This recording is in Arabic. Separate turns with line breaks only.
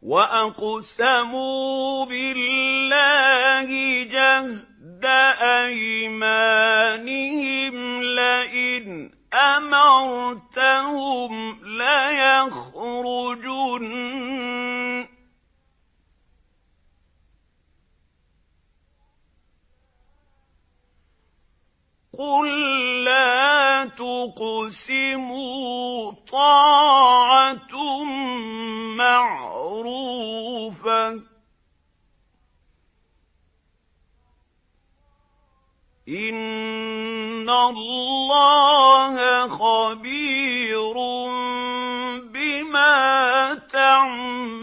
وَأَقْسَمُوا بِاللَّهِ جَهْدَ أَيْمَانِهِمْ لَئِنْ أَمَرْتَهُمْ لَيَخْرُجُنَّ قُل لَّا تُقْسِمُوا طَاعَةٌ مَّعْرُوفَةٌ ۚ إِنَّ اللَّهَ خَبِيرٌ بِمَا تَعْمَلُونَ